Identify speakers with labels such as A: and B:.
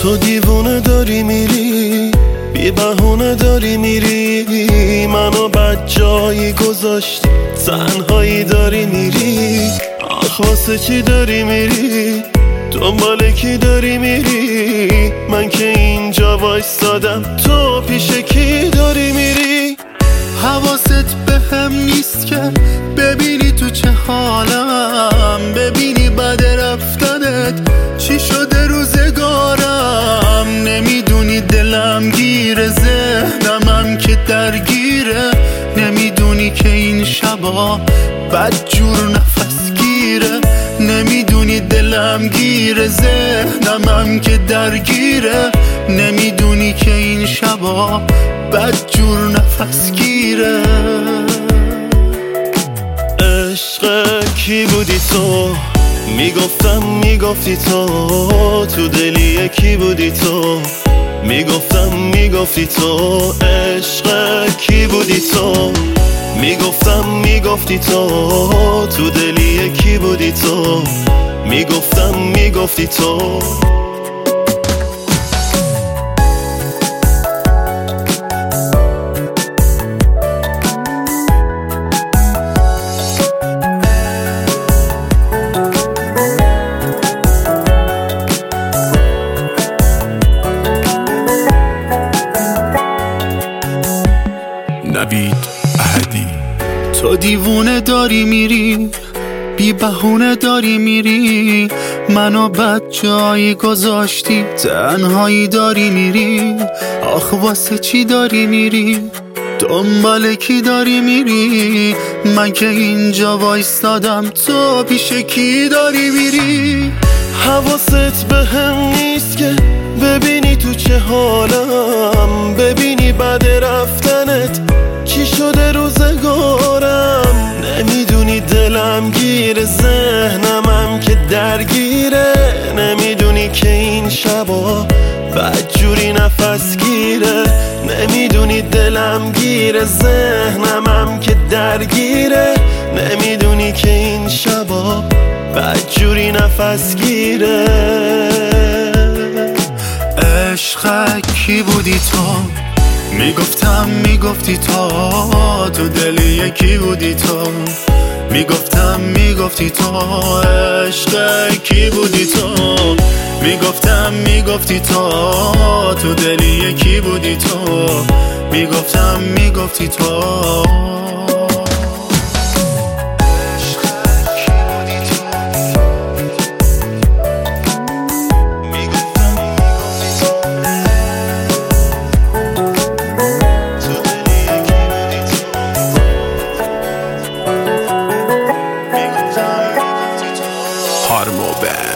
A: تو دیوونه داری میری، بی بهونه داری میری، منو بد جایی گذاشتی، تنهایی داری میری. آخ واسه چی داری میری، دنبال کی داری میری؟ من که اینجا وایستادم، تو پیش کی داری میری؟
B: حواست به هم نیست که ببینی تو چه حالم، ببینی بعد رفتنت چی شده روزگارم. نمیدونی دلم گیره، ذهنمم که درگیره، نمیدونی که این شبا بد جور نفس گیره. نمیدونی دلم گیره، ذهنمم که درگیره، نمیدونی که این شبا بد جور نفس گیره.
A: عشق کی بودی تو؟ میگفتی تو دلی یکی بودی تو. میگفتی تو. عشق کی بودی تو؟ میگفتی تو دلی یکی بودی تو. میگفتی تو.
B: نوید احدی. تو دیوونه داری میری، بی بهونه داری میری، منو بد جایی گذاشتی، تنهایی داری میری. آخ واسه چی داری میری، دنبال کی داری میری؟ من که اینجا وایستادم، تو پیش کی داری میری؟
A: حواست به هم نیست که ببینی تو چه حالم، ببینی بعد رفتنت چی شده روزگارم. نمیدونی دلم گیره، ذهنمم که درگیره، نمیدونی که این شبا بدجوری نفس گیره. نمیدونی دلم گیره، ذهنمم که درگیره، نمیدونی که این شبا بدجوری نفس گیره.
B: عشق کی بودی تو؟ میگفتی تو دلی یکی بودی تو. میگفتی تو. عشق کی بودی تو؟ میگفتی تو دلی یکی بودی تو. میگفتی تو.
C: Harmo Band.